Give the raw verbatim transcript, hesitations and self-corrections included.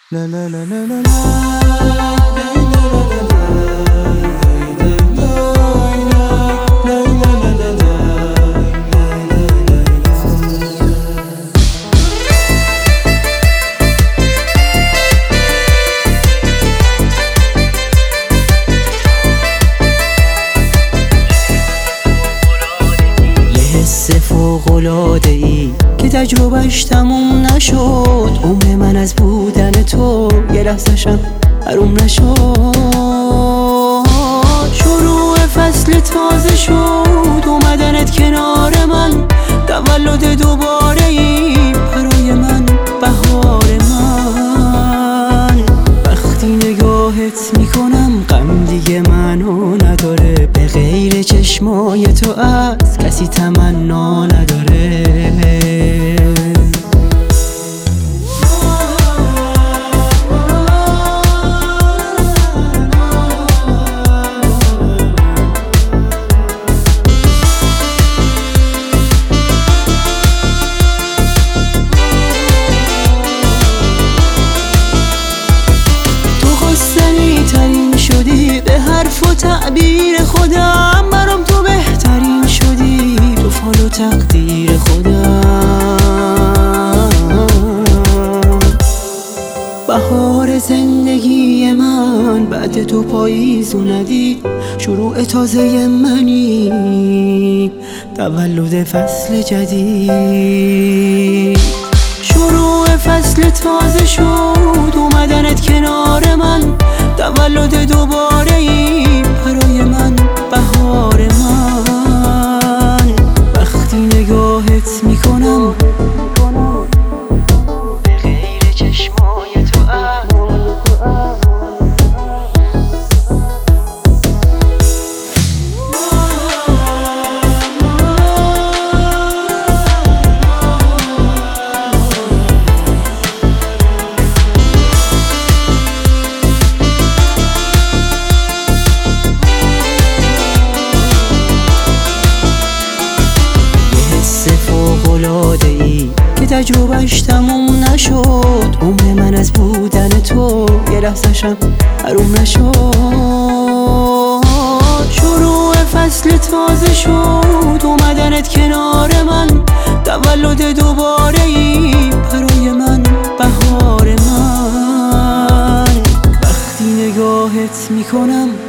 La la la la la la. فوق‌العاده‌ای که تجربهش تموم نشد. عمر من از بودن تو یه لحظه‌شم حروم نشد. شروع فصل تازه شد، اومدنت کنار من، تولد دوباره‌ای برای من، بهار من. وقتی نگاهت میکنم غم دیگه منو نداره، به غیر چشمای تو از کسی تمنا نداره. به حرف و تعبیر خودم برام تو بهترین شدی، تو فال و تقدیر خودم. بهار زندگی من بعد تو پاییز اومدی، شروع تازه منی، تولد فصل جدید. شروع فصل تازه شد، اومدنت کنار من، تولد دوباره‌ای برای من، بهار من. وقتی نگاهت میکنم به غیر چشمای تو فوق‌العاده‌ای که تجربهش تموم نشد. عمر من از بودن تو یه لحظه‌شم حروم نشد. شروع فصل تازه شد، اومدنت کنار من، تولد دوباره‌ای برای من، بهار من. وقتی نگاهت میکنم